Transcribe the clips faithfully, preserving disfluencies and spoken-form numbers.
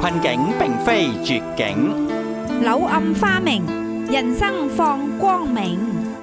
困境並非絕境， 柳暗花明，人生放光明。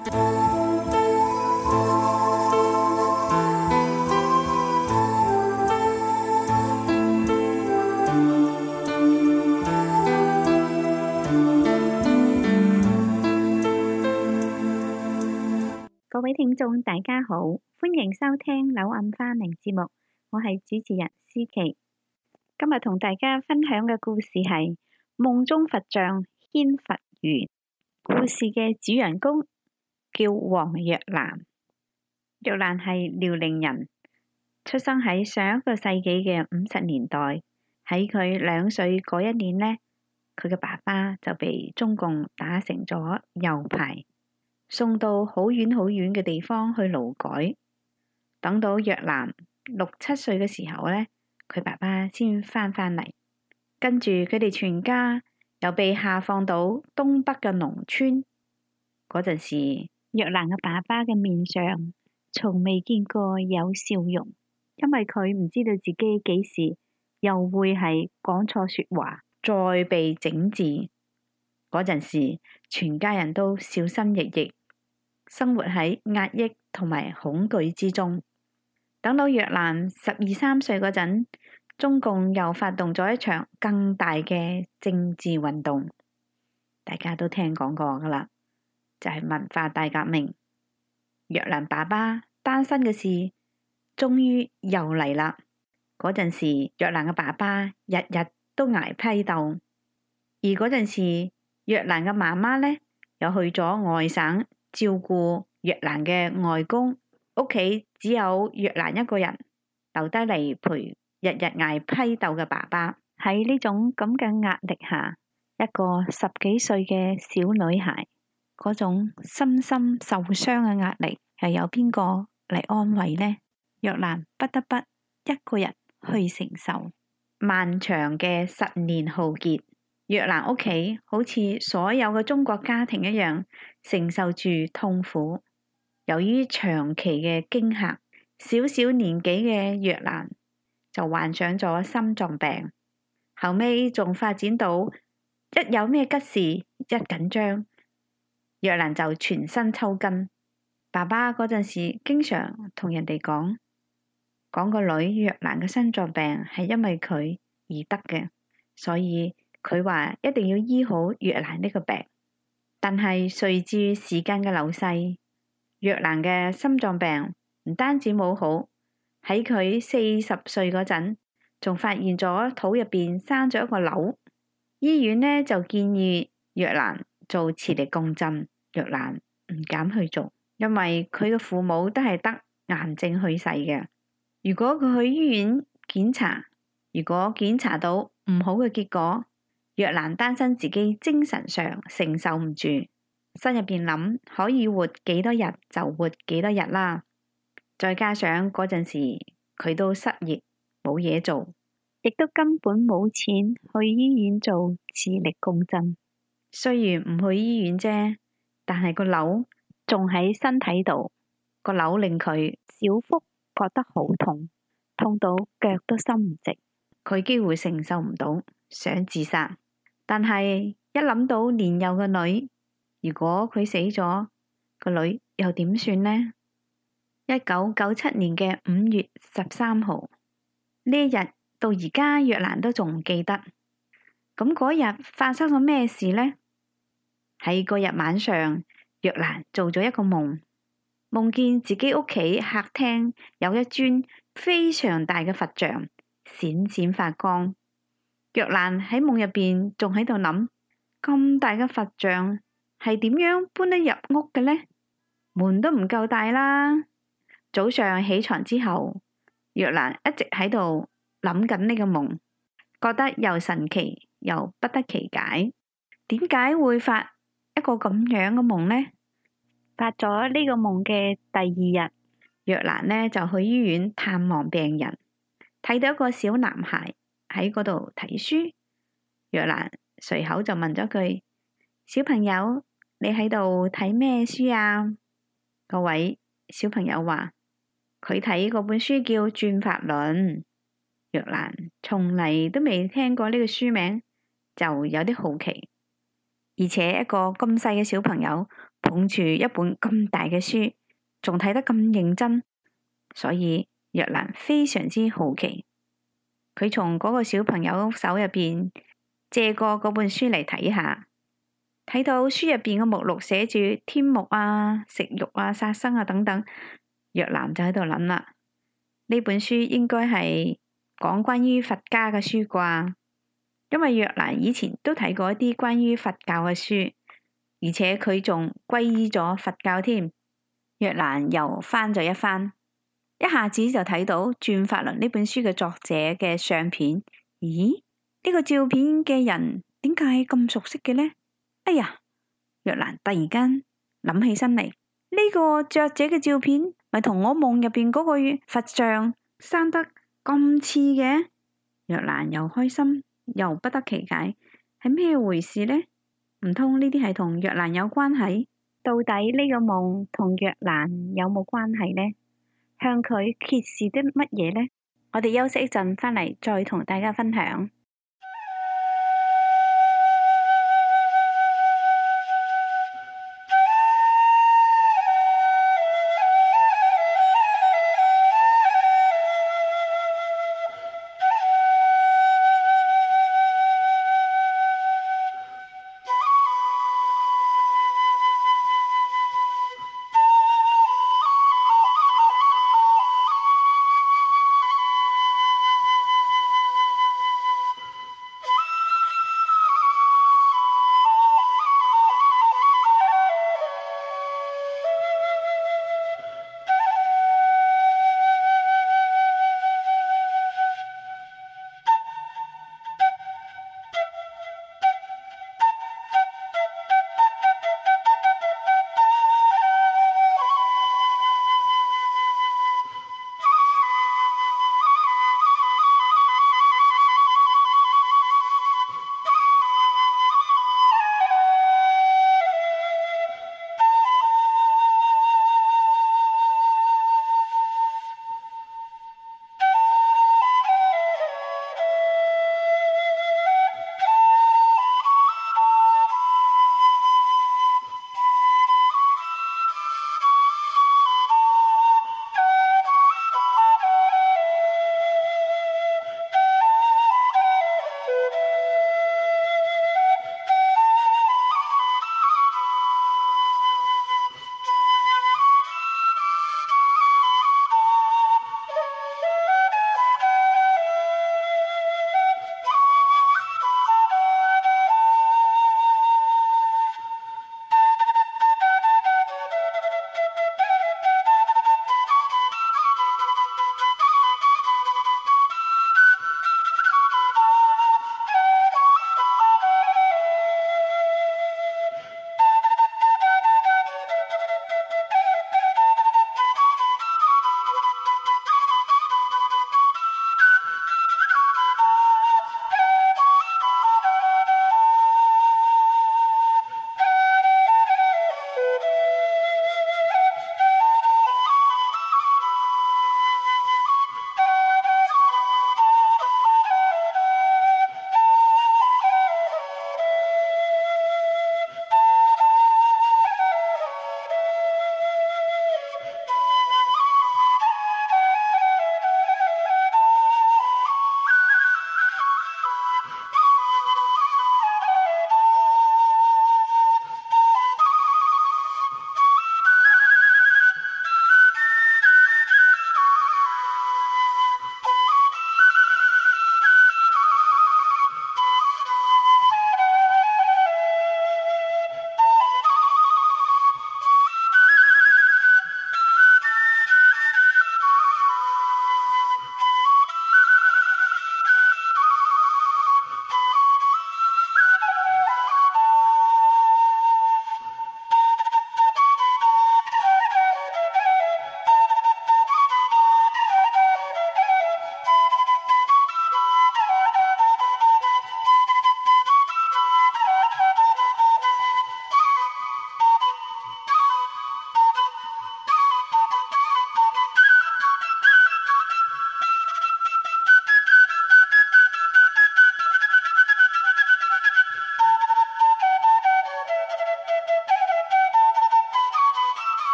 各位聽眾大家好，歡迎收聽柳暗花明節目，我係主持人思琪。今日同大家分享嘅故事係夢中佛像牽佛緣。故事嘅主人公叫黃若蘭，若蘭係遼寧人，出生喺上一個世紀嘅五十年代。喺佢兩歲嗰一年呢，佢嘅爸爸就被中共打成咗右派，送到好遠好遠嘅地方去勞改。等到若蘭六七歲嘅時候呢，佢爸爸先翻返嚟，跟住佢哋全家又被下放到東北嘅農村。嗰陣時，若蘭嘅爸爸嘅面上從未見過有笑容，因為佢唔知道自己幾時又會係講錯說話，再被整治。嗰陣時，全家人都小心翼翼，生活喺壓抑同埋恐懼之中。等到若蘭十二三歲嗰陣，中共又發動咗一場更大嘅政治運動，大家都聽講過噶啦，就係文化大革命。若蘭爸爸單身嘅事終於又嚟啦。嗰陣時，若蘭嘅爸爸日日都挨批鬥，而嗰陣時，若蘭嘅媽媽呢，又去咗外省照顧若蘭嘅外公，屋企只有若蘭一個人留低嚟陪日日挨批鬥嘅爸爸。喺呢種咁嘅壓力下，一個十幾歲嘅小女孩，嗰種深深受傷嘅壓力，又有邊個嚟安慰呢？若蘭不得不一個人去承受漫長嘅十年浩劫。若蘭屋企好似所有嘅中國家庭一樣，承受住痛苦。由於長期嘅驚嚇，小小年紀嘅若蘭就患上咗心臟病，後尾仲發展到一有咩急事，一緊張，若蘭就全身抽筋。爸爸嗰陣時經常同人哋講，講個女若蘭嘅心臟病係因為佢而得嘅，所以佢話一定要醫好若蘭呢個病。但係隨住時間嘅流逝，若蘭嘅心臟病唔單止冇好，喺佢四十歲嗰陣，仲發現咗肚入邊生咗一個瘤。醫院呢就建議若蘭做磁力共振，若蘭唔敢去做，因為佢嘅父母都係得癌症去世嘅。如果佢去醫院檢查，如果檢查到唔好嘅結果，若蘭擔心自己精神上承受唔住，心入邊諗可以活幾多日就活幾多日啦。再加上嗰陣時佢都失業，冇嘢做，亦都根本冇錢去醫院做磁力共振。雖然唔去醫院啫，但係個瘤仲喺身體度，個瘤令佢小腹覺得好痛，痛到腳都伸唔直，佢幾乎承受唔到，想自殺。但係一諗到年幼嘅女，如果佢死咗，個女又點算呢？一九九七年嘅五月十三號呢一日到而家，若蘭都仲唔記得。咁嗰日發生咗咩事呢？喺嗰日晚上，若蘭做咗一個夢，夢見自己屋企客廳有一尊非常大嘅佛像，閃閃發光。若蘭喺夢入邊仲喺度諗，咁大嘅佛像係點樣搬得入屋嘅呢？門都唔夠大啦。早上起床之後，若蘭一直喺度諗緊呢個夢，覺得又神奇又不得其解。點解會發一個咁樣嘅夢呢？發咗呢個夢嘅第二日，若蘭呢就去醫院探望病人，睇到一個小男孩喺嗰度睇書。若蘭隨口就問咗句：小朋友，你喺度睇咩書啊？嗰位小朋友話：佢睇嗰本書叫《轉法輪》。 若蘭從嚟都未聽過呢個書名，就有啲好奇。而且一個咁細嘅小朋友捧住一本咁大嘅書，仲睇得咁認真，所以若蘭非常之好奇。佢從嗰個小朋友手入邊借過嗰本書嚟睇下，睇到書入邊嘅目錄寫住天目啊、食肉啊、殺生啊等等，若蘭就喺度諗啦，呢本書應該係講關於佛家嘅書啩。因為若蘭以前都睇過一啲關於佛教嘅書，而且佢仲皈依咗佛教添。若蘭又翻咗一翻，一下子就睇到《轉法輪》呢本書嘅作者嘅相片。咦？呢個照片嘅人點解咁熟悉嘅呢？哎呀！若蘭突然間諗起身嚟，呢個作者嘅照片咪同我夢入邊嗰個佛像生得咁似嘅。若蘭又開心又不得其解，係咩回事呢？唔通呢啲係同若蘭有關係？到底呢個夢同若蘭有冇關係呢？向佢揭示啲乜嘢呢？我哋休息一陣，返嚟再同大家分享。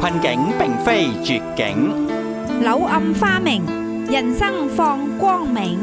困境並非絕境， 柳暗花明，人生放光明。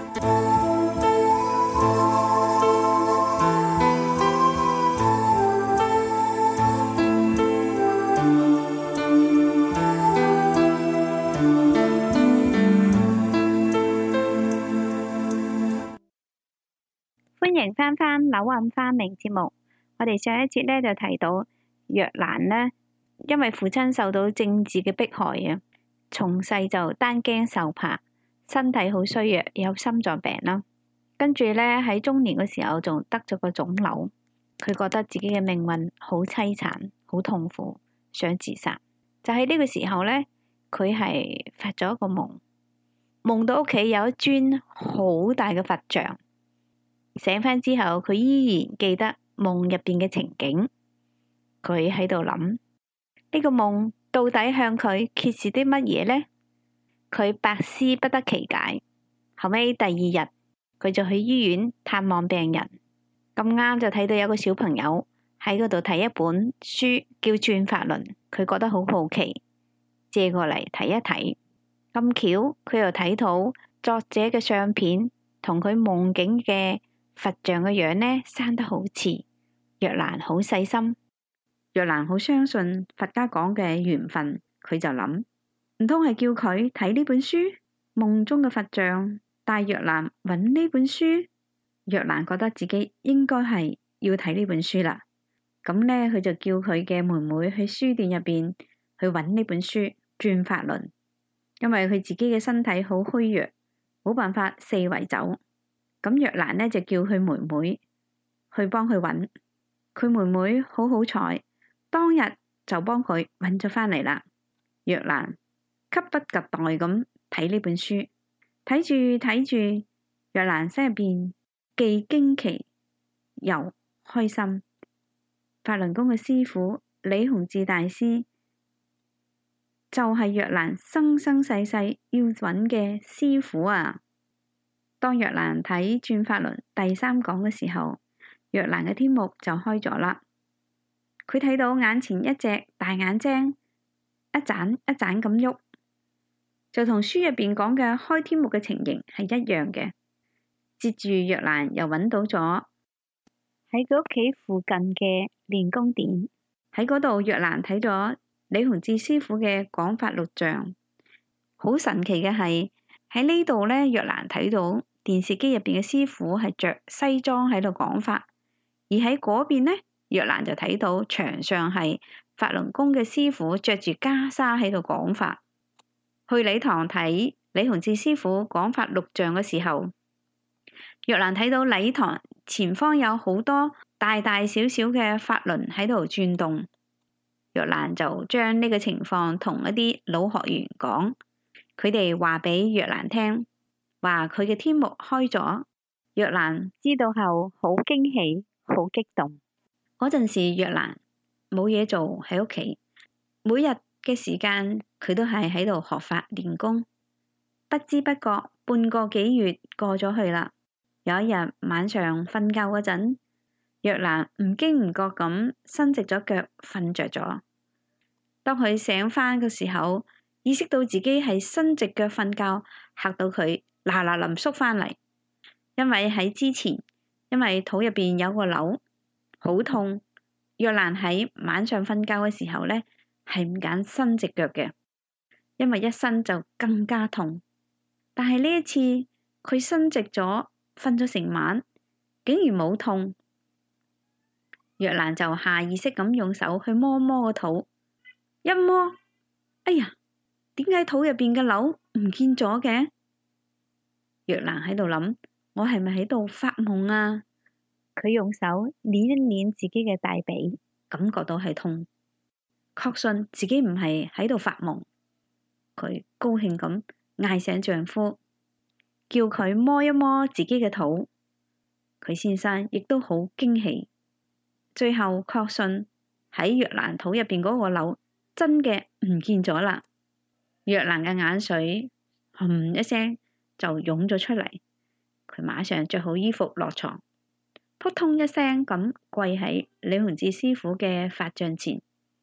歡迎翻返柳暗花明節目。我哋上一節咧就提到若蘭呢，因為父親受到政治嘅迫害啊，從細就擔驚受怕，身體好衰弱，有心臟病啦。跟住咧喺中年嘅時候仲得咗個腫瘤，佢覺得自己嘅命運好凄慘，好痛苦，想自殺。就喺呢個時候咧，佢係發咗一個夢，夢到屋企有一尊好大嘅佛像。醒返之後，佢依然記得夢入邊嘅情景。佢喺度諗，呢個夢到底向佢揭示啲乜嘢呢？佢百思不得其解。後尾第二日，佢就去醫院探望病人，咁啱就睇到有個小朋友喺嗰度睇一本書，叫《轉法輪》。佢覺得好好奇，借過嚟睇一睇。咁巧，佢又睇到作者嘅相片，同佢夢境嘅佛像嘅樣呢，生得好似。若蘭好細心，若蘭好相信佛家講嘅緣分，佢就諗，唔通係叫佢睇呢本書？夢中嘅佛像帶若蘭揾呢本書，若蘭覺得自己應該係要睇呢本書啦。咁呢，佢就叫佢嘅妹妹去書店入邊去揾呢本書《轉法輪》，因為佢自己嘅身體好虛弱，冇辦法四圍走。咁若蘭呢就叫佢妹妹去幫佢揾，佢妹妹好好彩，當日就幫佢揾咗返嚟啦。若蘭急不及待咁睇呢本書，睇住睇住，若蘭心入邊既驚奇又開心。法輪功嘅師父李洪志大師就係若蘭生生世世要揾嘅師父啊！當若蘭睇《轉法輪》第三講嘅時候，若蘭嘅天目就開咗啦。佢睇到眼前一隻大眼睛一盞一盞咁喐，就同書入邊講嘅開天目嘅情形係一樣嘅。接住若蘭又揾到咗喺佢屋企附近嘅練功點，喺嗰度若蘭睇咗李洪志師傅嘅廣法錄像。好神奇嘅係喺呢度呢，若蘭睇到電視機入邊嘅師傅係着西裝喺度講法，而喺嗰邊呢，若蘭就睇到牆上係法輪功嘅師傅着住袈裟喺度講法。去禮堂睇李洪志師傅講法錄像嘅時候，若蘭睇到禮堂前方有好多大大小小嘅法輪喺度轉動。若蘭就將呢個情況同一啲老學員講，佢哋話俾若蘭聽，話佢嘅天目開咗。若蘭知道後好驚喜，好激動。嗰陣時若蘭冇嘢做喺屋企，每日嘅時間佢都係喺度學法練功。不知不覺半個幾月過咗去啦。有一日晚上瞓覺嗰陣，若蘭唔經唔覺咁伸直咗腳瞓着咗。當佢醒返嘅時候，意識到自己係伸直腳瞓覺，嚇到佢嗱嗱臨縮返嚟。因為喺之前，因為肚入邊有個瘤，好痛。若蘭喺晚上瞓覺嘅時候呢，係唔敢伸直腳嘅，因為一伸就更加痛。但係呢一次，佢伸直咗，瞓咗成晚，竟然冇痛。若蘭就下意識咁用手去摸摸個肚，一摸，哎呀，點解肚入邊嘅瘤唔見咗嘅？若蘭喺度諗，我係咪喺度發夢啊？佢用手捏一捏自己嘅大髀，感覺到係痛，確信自己唔係喺度發夢。佢高興咁嗌醒丈夫，叫佢摸一摸自己嘅肚。佢先生亦都好驚喜，最後確信喺若蘭肚入邊嗰個瘤真嘅唔見咗啦。若蘭嘅眼水轟一聲就湧咗出嚟，佢馬上着好衣服落床，撲通一聲咁跪喺李洪志師傅嘅法像前，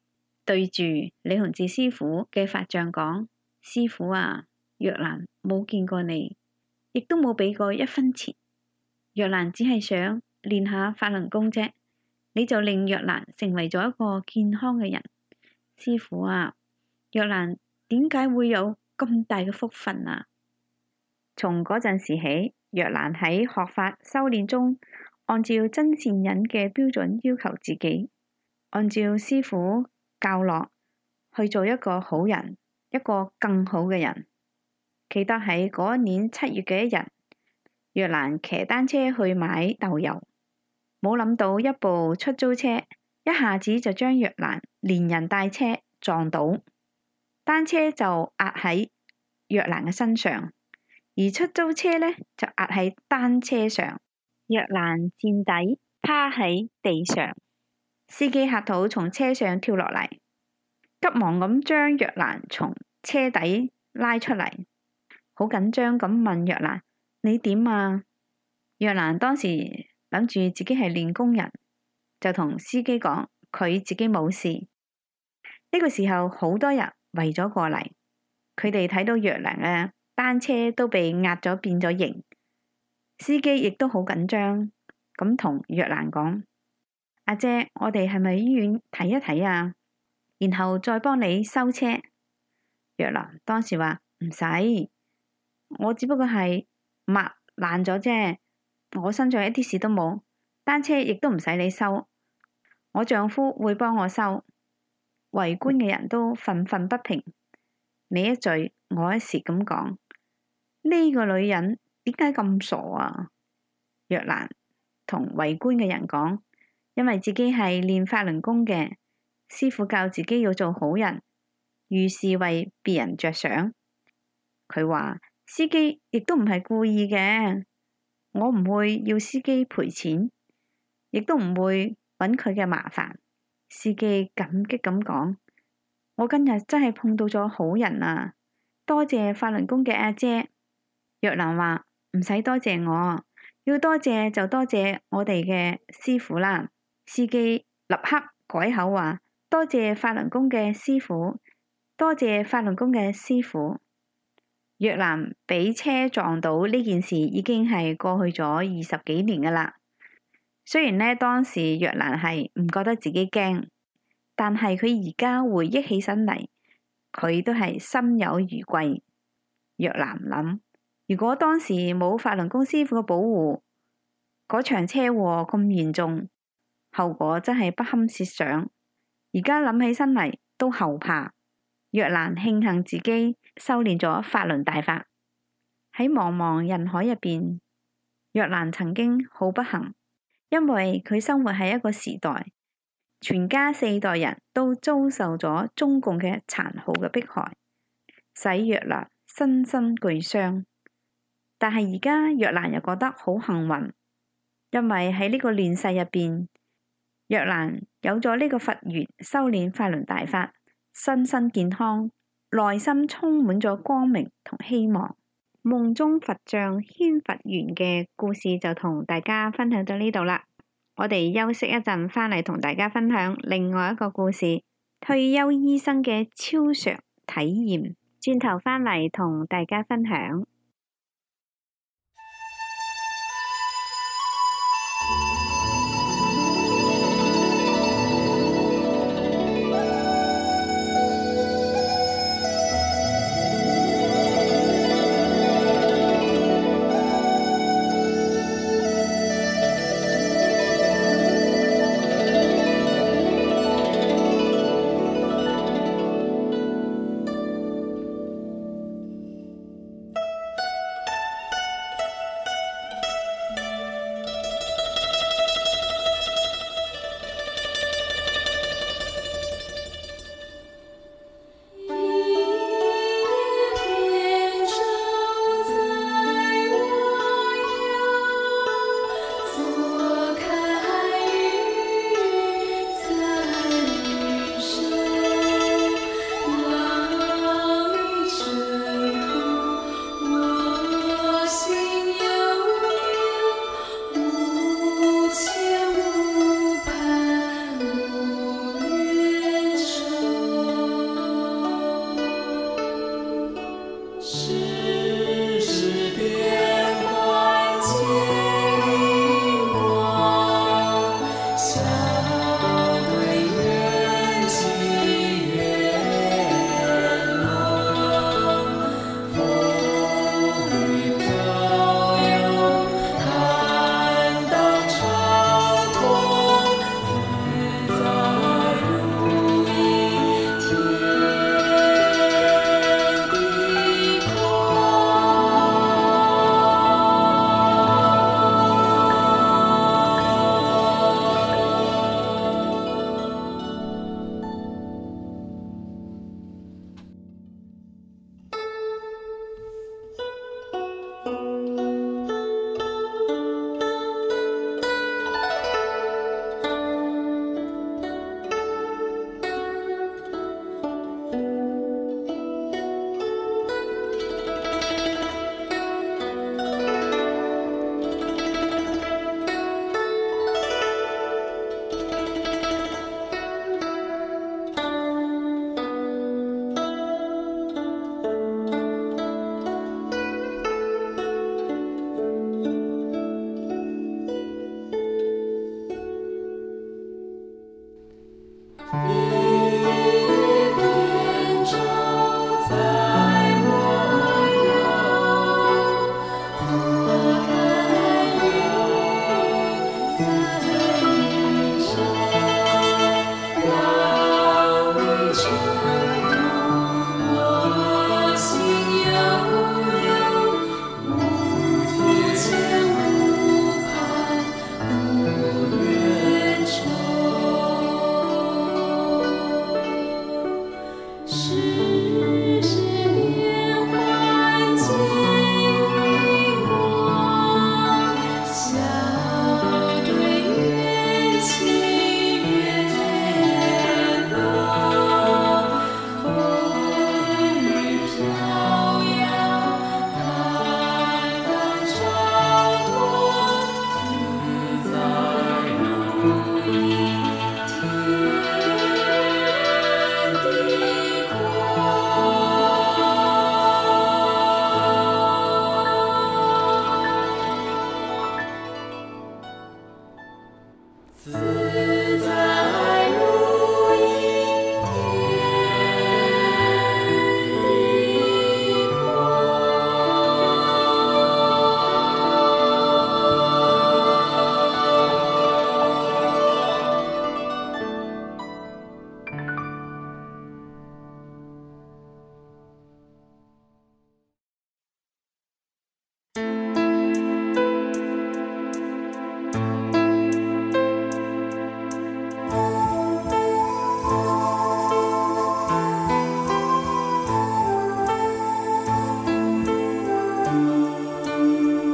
對住李洪志師傅嘅法像講：師傅啊，若蘭冇見過你，亦都冇俾過一分錢。若蘭只係想練下法輪功啫，你就令若蘭成為咗一個健康嘅人。師傅啊，若蘭點解會有咁大嘅福分啊？從嗰陣時起，若蘭喺學法修煉中，按照真善忍嘅標準要求自己，按照師傅教落去做一個好人，一個更好嘅人。記得喺嗰一年七月嘅一日，若蘭騎單車去買豆油，冇諗到一部出租車一下子就將若蘭連人帶車撞倒，單車就壓喺若蘭嘅身上，而出租車呢就壓喺單車上。若蘭墊底趴喺地上，司機嚇到從車上跳落嚟，急忙咁將若蘭從車底拉出嚟，好緊張咁問若蘭：你點啊？若蘭當時諗住自己係練功人，就同司機講佢自己冇事。呢個時候好多人圍咗過嚟，佢哋睇到若蘭嘅單車都被壓咗變咗形。司機亦都好緊張，咁同若蘭講：阿姐，我哋係咪醫院睇一睇啊？然後再幫你收車。若蘭當時話：唔使，我只不過係抹爛咗啫，我身上一啲事都冇，單車亦都唔使你收，我丈夫會幫我收。圍觀嘅人都憤憤不平，你一句我一時咁講，呢個女人點解咁傻啊？若蘭同圍觀嘅人講：因為自己係練法輪功嘅，師傅教自己要做好人，遇事為別人着想。佢話司機亦都唔係故意嘅，我唔會要司機賠錢，亦都唔會揾佢嘅麻煩。司機感激咁講：我今日真係碰到咗好人啊，多謝法輪功嘅阿姐。若蘭話：唔使多謝我，要多謝就多謝我哋嘅師傅啦。司機立刻改口話：多謝法輪功嘅師傅，多謝法輪功嘅師傅。若蘭俾車撞到呢件事已經係過去咗二十幾年噶啦。雖然呢，當時若蘭係唔覺得自己驚，但係佢而家回憶起身嚟，佢都係心有餘悸。若蘭諗：如果當時冇法輪功師傅嘅保護，嗰場車禍咁嚴重，後果真係不堪設想。而家諗起身嚟都後怕。若蘭慶幸自己修煉咗法輪大法。喺茫茫人海入邊，若蘭曾經好不幸，因為佢生活喺一個時代，全家四代人都遭受咗中共嘅殘酷嘅迫害，使若蘭身心俱傷。但係而家若蘭又覺得好幸運，因為喺呢個亂世入邊，若蘭有咗呢個佛緣修煉法輪大法，身心健康，內心充滿咗光明同希望。夢中佛像牽佛緣嘅故事就同大家分享到呢度啦。我哋休息一陣，返嚟同大家分享另外一個故事，退休醫生嘅超常體驗。轉頭返嚟同大家分享。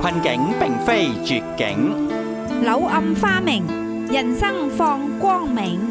困境並非絕境， 柳暗花明，人生放光明。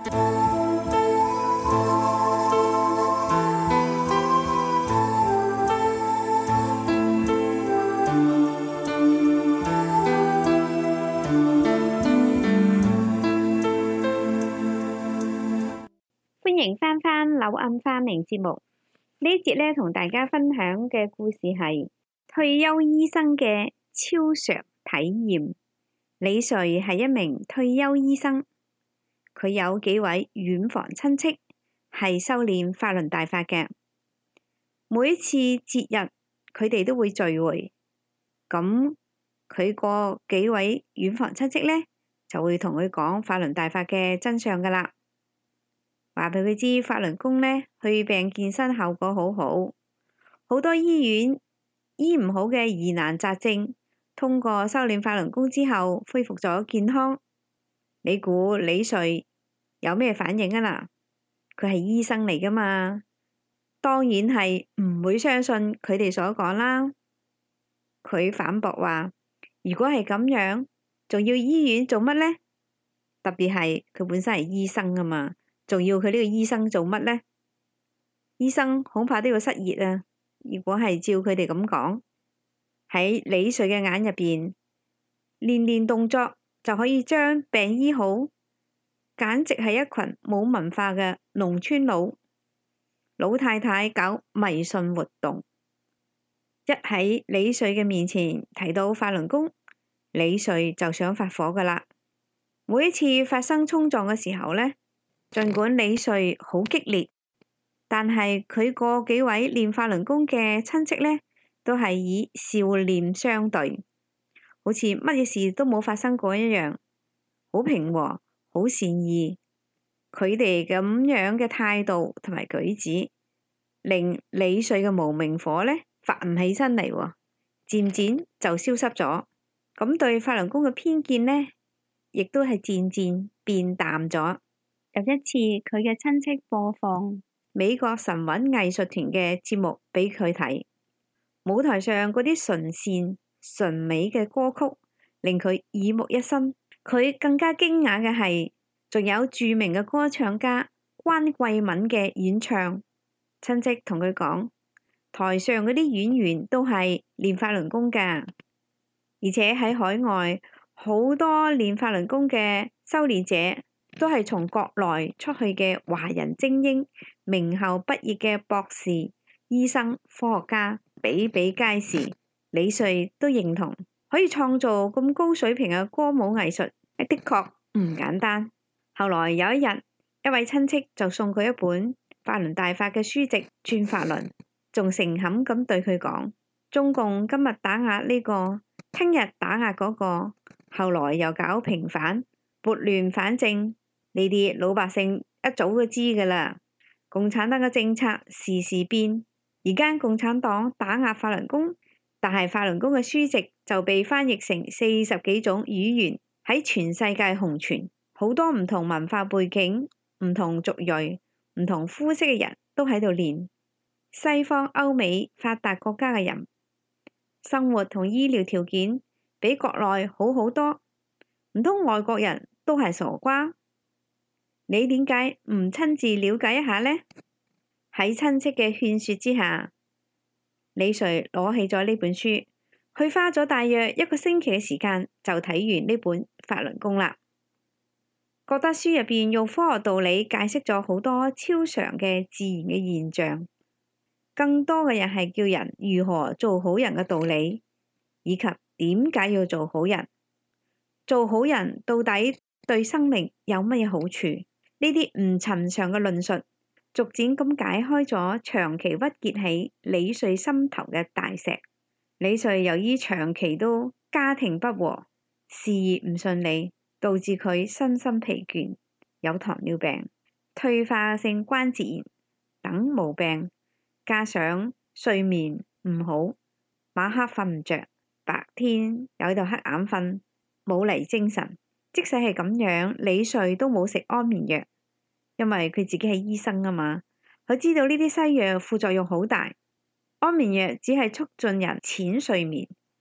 歡迎翻返柳暗花明節目。呢一節咧，同大家分享嘅故事係退休醫生嘅超常體驗。李瑞係一名退休醫生，佢有幾位遠房親戚係修煉法輪大法嘅。每一次節日，佢哋都會聚會。咁佢個幾位遠房親戚咧，就會同佢講法輪大法嘅真相噶啦。話俾佢知，法輪功呢，去病健身效果好好，好多醫院醫唔好嘅疑難雜症，通過修煉法輪功之後恢復咗健康。你估李瑞有咩反應啊？嗱，佢係醫生嚟噶嘛，當然係唔會相信佢哋所講啦。佢反駁話：如果係咁樣，仲要醫院做乜呢？特別係佢本身係醫生啊嘛。仲要佢呢個醫生做乜呢？醫生恐怕都要失業啊！如果係照佢哋咁講，喺李瑞嘅眼入邊，練練動作就可以將病醫好，簡直係一群冇文化嘅農村佬老太太搞迷信活動。一喺李瑞嘅面前提到法輪功，李瑞就想發火噶啦。每一次發生衝撞嘅時候呢，儘管李瑞好激烈，但係佢個幾位練法輪功嘅親戚呢，都係以笑臉相對，好似乜嘢事都冇發生過一樣，好平和，好善意。佢哋咁樣嘅態度同埋舉止，令李瑞嘅無名火呢發唔起身嚟，漸漸就消失咗。咁對法輪功嘅偏見呢，亦都係漸漸變淡咗。有一次，佢嘅親戚播放美國神韻藝術團嘅節目俾佢睇，舞台上嗰啲純善純美嘅歌曲令佢耳目一新。佢更加驚訝嘅係，仲有著名嘅歌唱家關桂敏嘅演唱。親戚同佢講，台上嗰啲演員都係練法輪功㗎，而且喺海外好多練法輪功嘅修煉者，都係從國內出去嘅華人精英，名校畢業嘅博士、醫生、科學家比比皆是。李瑞都認同，可以創造咁高水平嘅歌舞藝術，的確唔簡單。後來有一日，一位親戚就送佢一本法輪大法嘅書籍《轉法輪》，仲誠懇咁對佢講：中共今日打壓呢個，聽日打壓嗰個，後來又搞平反、撥亂反正。呢啲老百姓一早就知㗎啦。共產黨嘅政策時時變，而家共產黨打壓法輪功，但係法輪功嘅書籍就被翻譯成四十幾種語言，喺全世界紅傳。好多唔同文化背景、唔同族裔、唔同膚色嘅人都喺度練。西方歐美發達國家嘅人，生活同醫療條件比國內好好多，唔通外國人都係傻瓜？你點解唔親自了解一下呢？喺親戚嘅勸說之下，李瑞攞起咗呢本書，佢花咗大約一個星期嘅時間就睇完呢本法輪功啦。覺得書入邊用科學道理解釋咗好多超常嘅自然嘅現象，更多嘅人係叫人如何做好人嘅道理，以及點解要做好人，做好人到底對生命有乜嘢好處？呢啲唔尋常嘅論述，逐漸咁解開咗長期鬱結喺李瑞心頭嘅大石。李瑞由於長期都家庭不和，事業唔順利，導致佢身心疲倦，有糖尿病、退化性關節炎等毛病，加上睡眠唔好，晚黑瞓唔着，白天又喺度瞌眼瞓，冇嚟精神。即使係咁樣，李瑞都冇食安眠藥。因為佢自己係醫生啊嘛，佢知道呢啲西藥副作用好大，安眠藥只係促進人淺睡眠，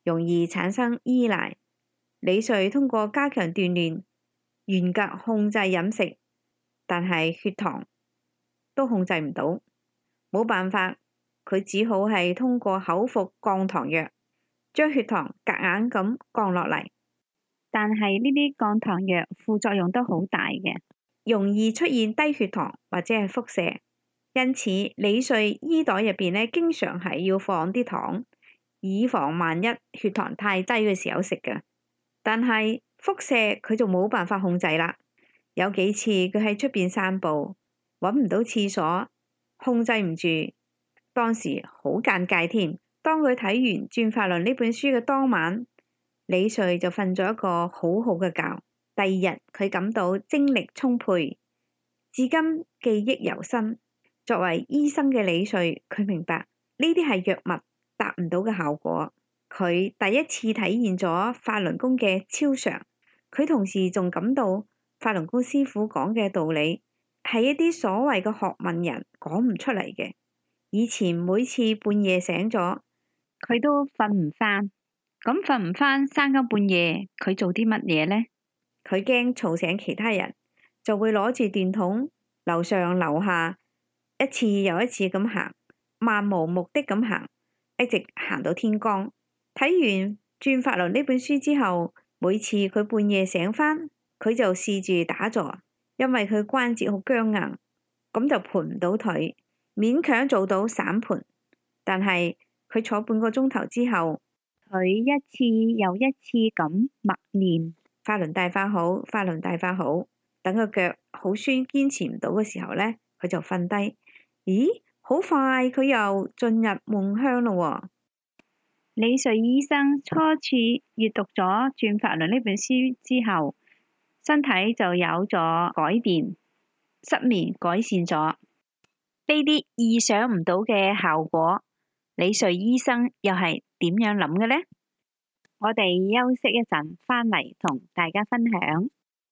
容易產生依賴。李瑞通過加強鍛鍊，嚴格控制飲食，但係血糖都控制唔到，冇辦法，佢只好係通過口服降糖藥，將血糖夾硬咁降落嚟。但係呢啲降糖藥副作用都好大嘅，容易出現低血糖或者係腹瀉。因此，李瑞衣袋入邊呢，經常係要放啲糖，以防萬一血糖太低嘅時候食嘅。但係腹瀉佢就冇辦法控制啦。有幾次佢喺出邊散步，揾唔到廁所，控制唔住，當時好尷尬添。當佢睇完《轉法輪》呢本書嘅當晚，李瑞就瞓咗一個好好嘅覺。第二日佢感到精力充沛，至今記憶猶新。作為醫生嘅李瑞，佢明白呢啲係藥物達唔到嘅效果。佢第一次體驗咗法輪功嘅超常，佢同時仲感到法輪功師傅講嘅道理係一啲所謂嘅學問人講唔出嚟嘅。以前每次半夜醒咗，佢都瞓唔返。咁瞓唔返，三更半夜佢做啲乜嘢呢？佢驚嘈醒其他人，就會攞住電筒樓上樓下一次又一次咁行，漫無目的咁行，一直行到天光。睇完《轉法輪》呢本書之後，每次佢半夜醒返，佢就試住打坐，因為佢關節好僵硬，咁就盤唔到腿，勉強做到散盤。但係佢坐半個鐘頭之後，佢一次又一次咁默念法輪大法好，法輪大法好。等個腳好酸，堅持唔到嘅時候呢，佢就瞓低。咦，好快佢又進入夢鄉咯喎！李瑞醫生初次閱讀咗《轉法輪》呢本書之後，身體就有咗改變，失眠改善咗。呢啲意想唔到嘅效果，李瑞醫生又係點樣諗嘅呢？我哋休息一陣，返嚟同大家分享。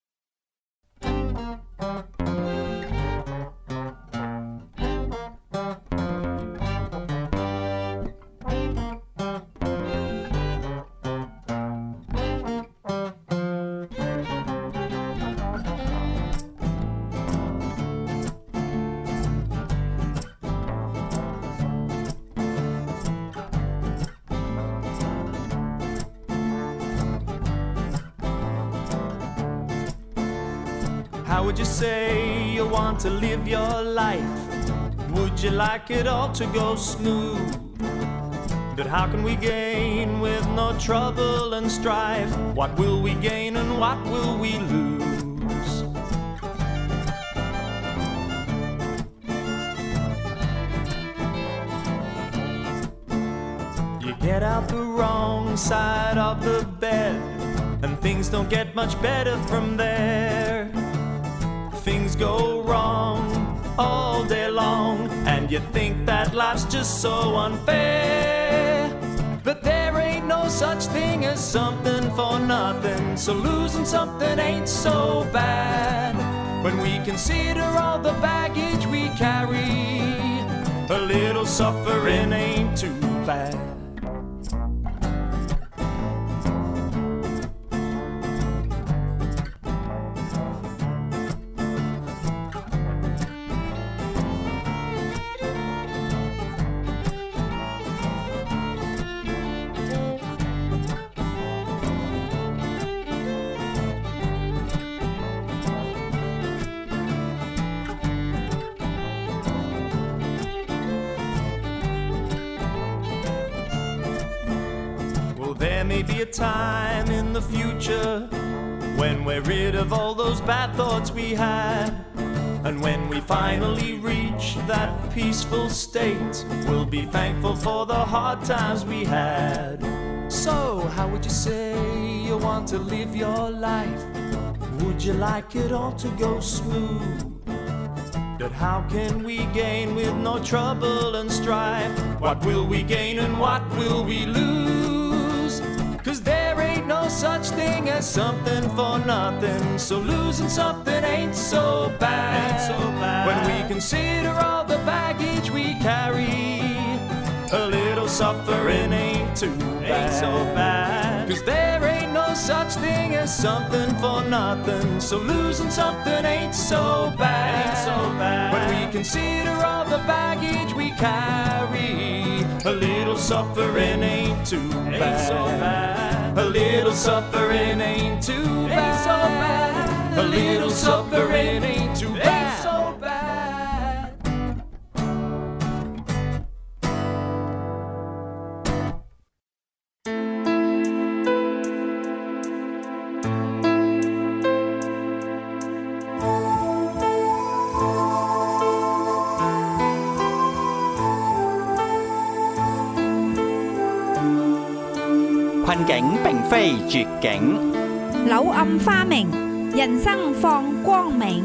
How would you say you want to live your life? Would you like it all to go smooth? But how can we gain with no trouble and strife? What will we gain and what will we lose? You get out the wrong side of the bed, and things don't get much better from there. Things go wrong all day long, and you think that life's just so unfair. But there ain't no such thing as something for nothing, so losing something ain't so bad. When we consider all the baggage we carry, a little suffering ain't too bad. There may be a time in the future when we're rid of all those bad thoughts we had, and when we finally reach that peaceful state, we'll be thankful for the hard times we had. So, how would you say you want to live your life? Would you like it all to go smooth? But how can we gain with no trouble and strife? What will we gain and what will we lose? 'Cause there ain't no such thing as something for nothing, so losing something ain't so bad. Ain't so bad. When we consider all the baggage we carry, a little suffering ain't too bad. Ain't so bad. Cause there ain't no such thing as something for nothing. So losing something ain't so bad. Ain't so bad. When we consider all the baggage we carry, a little suffering ain't too bad. Ain't so bad. A little suffering ain't too bad. Ain't so bad. A little suffering ain't too bad. Ain't so bad. 困境並非絕境， 柳暗花明，人生放光明。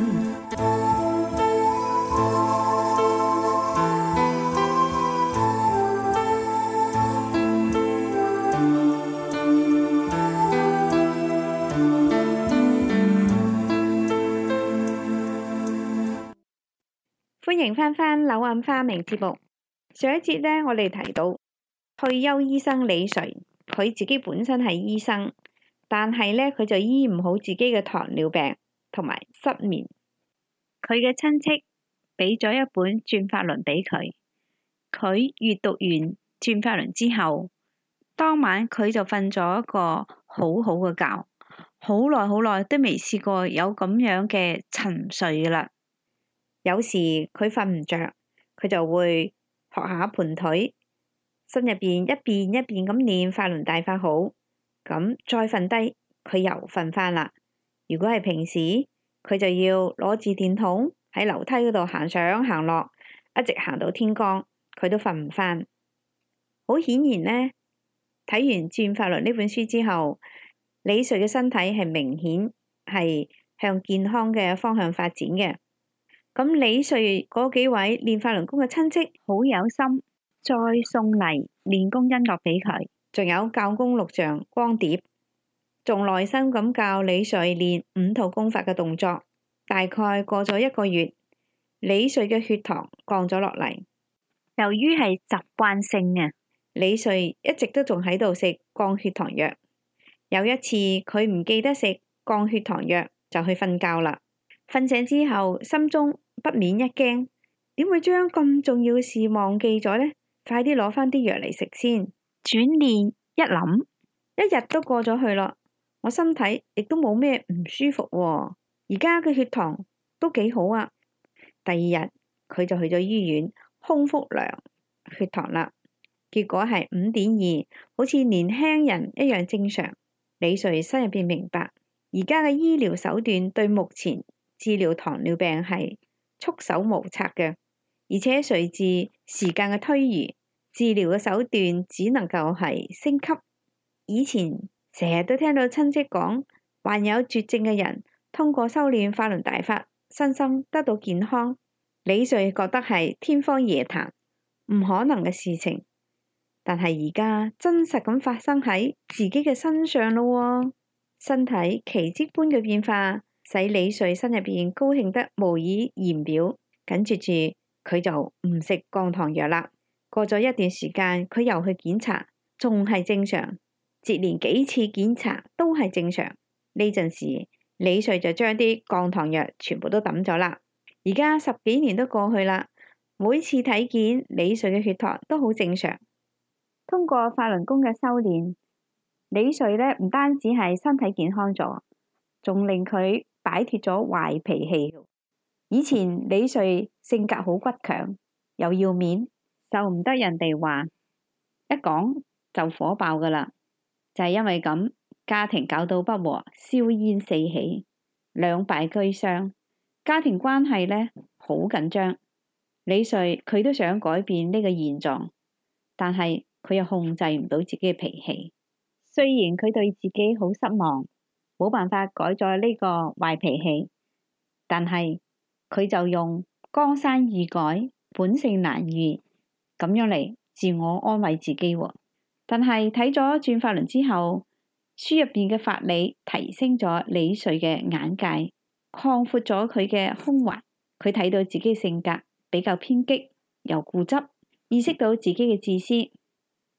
歡迎返返柳暗花明節目。上一節呢，我哋提到退休醫生李瑞，佢自己本身係醫生，但係呢，佢就醫唔好自己嘅糖尿病同埋失眠。佢嘅親戚俾咗一本轉法輪俾佢，佢閱讀完轉法輪之後，當晚佢就瞓咗一個好好嘅覺，好耐好耐都未試過有咁樣嘅沉睡㗎喇。有時佢瞓唔着，佢就會學下盤腿，心入邊一遍一遍咁念法輪大法好，咁再瞓低，佢又瞓返啦。如果係平時，佢就要攞住電筒喺樓梯嗰度行上行落，一直行到天光，佢都瞓唔返。好顯然呢，睇完《轉法輪》呢本書之後，李瑞嘅身體係明顯係向健康嘅方向發展嘅。咁李瑞嗰幾位練法輪功嘅親戚好有心，再送嚟練功音樂俾佢，仲有教工錄像、光碟，仲耐心咁教李瑞練五套功法嘅動作。大概過咗一個月，李瑞嘅血糖降咗落嚟。由於係習慣性啊，李瑞一直都仲喺度食降血糖藥。有一次佢唔記得食降血糖藥，就去瞓覺啦。瞓醒之後，心中不免一驚，點會將咁重要嘅事忘記咗呢？快啲攞返啲藥嚟食先。轉念一諗，一日都過咗去啦，我身體亦都冇咩唔舒服喎，而家嘅血糖都幾好啊。第二日佢就去咗醫院空腹量血糖啦，結果係五點二，好似年輕人一樣正常。李瑞心入邊明白，而家嘅醫療手段對目前治療糖尿病係束手無策嘅，而且隨住時間嘅推移，治療嘅手段只能夠係升級。以前成日都聽到親戚講，患有絕症嘅人通過修煉法輪大法，身心得到健康。李瑞覺得係天方夜譚，唔可能嘅事情。但係而家真實咁發生喺自己嘅身上咯，身體奇蹟般嘅變化，使李瑞心入邊高興得無以言表。緊接住佢就唔食降糖藥啦。過咗一段時間，佢又去檢查，仲係正常。接連幾次檢查都係正常。呢陣時，李瑞就將啲降糖藥全部都抌咗啦。而家十幾年都過去啦，每次體檢，李瑞嘅血糖都好正常。通過法輪功嘅修煉，李瑞呢唔單止係身體健康咗，仲令佢擺脫咗壞脾氣。以前李瑞性格好骨強，又要面，受唔得人哋話，一講就火爆噶啦。就係因為咁，家庭搞到不和，硝煙四起，兩敗俱傷，家庭關係呢好緊張。李瑞佢都想改變呢個現狀，但係佢又控制唔到自己嘅脾氣。雖然佢對自己好失望，冇辦法改咗呢個壞脾氣，但係佢就用江山易改，本性難移咁樣嚟自我安慰自己。但係睇咗轉法輪之後，書入邊嘅法理提升咗李瑞嘅眼界，擴闊咗佢嘅胸懷。佢睇到自己性格比較偏激又固執，意識到自己嘅自私，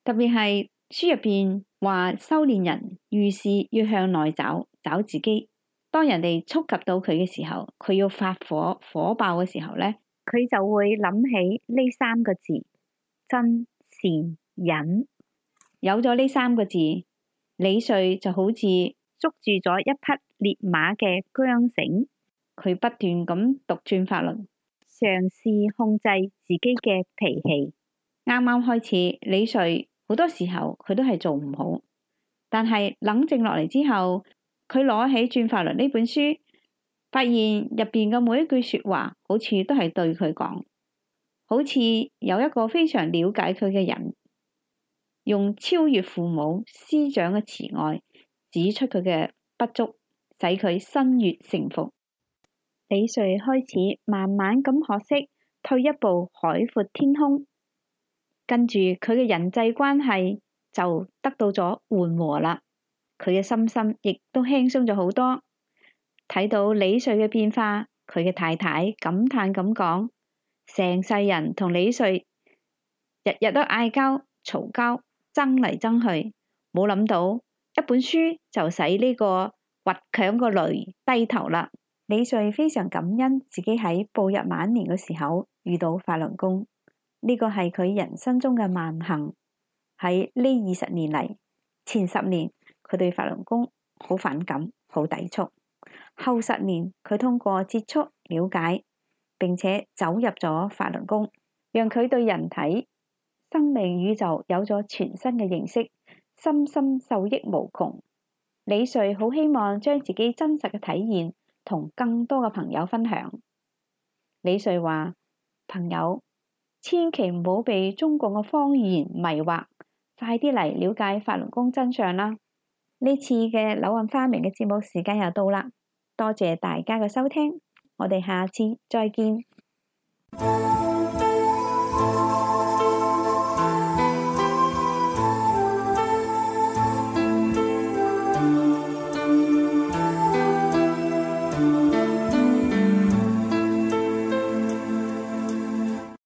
特別係書入邊話修煉人遇事要向內找，找自己。當人哋觸及到佢嘅時候，佢要發火火爆嘅時候呢，佢就會諗起呢三個字：真善忍。有咗呢三個字，李瑞就好似捉住咗一匹烈馬嘅韁繩，佢不斷咁讀轉法輪，嘗試控制自己嘅脾氣。啱啱開始，李瑞好多時候佢都係做唔好，但係冷靜落嚟之後，佢攞起轉法輪呢本書，發現入邊嘅每一句說話好似都係對佢講，好似有一個非常了解佢嘅人，用超越父母師長嘅慈愛指出佢嘅不足，使佢心悅誠服。李瑞開始慢慢咁學識退一步海闊天空，跟住佢嘅人際關係就得到咗緩和啦，佢嘅心心亦都輕鬆咗好多。睇到李瑞嘅變化，佢嘅太太感嘆咁講：成世人同李瑞日日都嗌交、嘈交、爭嚟爭去，冇諗到一本書就使呢個倔強個雷低頭啦。李瑞非常感恩自己喺步入晚年嘅時候遇到法輪功，呢個係佢人生中嘅萬幸。喺呢二十年嚟，前十年佢對法輪功好反感、好抵觸，後十年佢通過接觸了解，並且走入咗法輪功，讓佢對人體、生命、宇宙有咗全新嘅認識，深深受益無窮。李瑞好希望將自己真實嘅體驗同更多嘅朋友分享。李瑞話：朋友，千祈唔好被中共嘅謊言迷惑，快啲嚟了解法輪功真相啦！呢次嘅柳暗花明嘅節目時間又到啦，多謝大家嘅收聽，我哋下次再見。